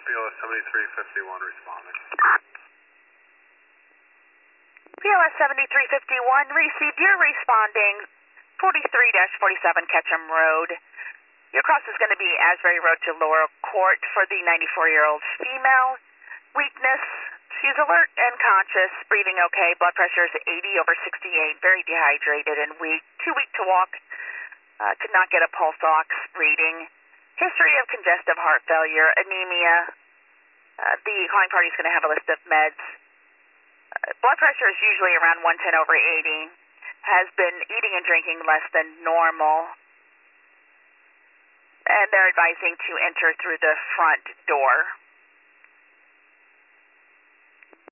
PLS 7351 responding. PLS 7351 received. You're responding 43-47 Ketchum Road. Your cross is going to be Asbury Road to Laurel Court for the 94-year-old female. Weakness. She's alert and conscious, breathing okay. Blood pressure is 80/68, very dehydrated and weak. Too weak to walk. Could not get a pulse ox reading. History of congestive heart failure, anemia. The calling party is going to have a list of meds. Blood pressure is usually around 110/80. Has been eating and drinking less than normal. And they're advising to enter through the front door.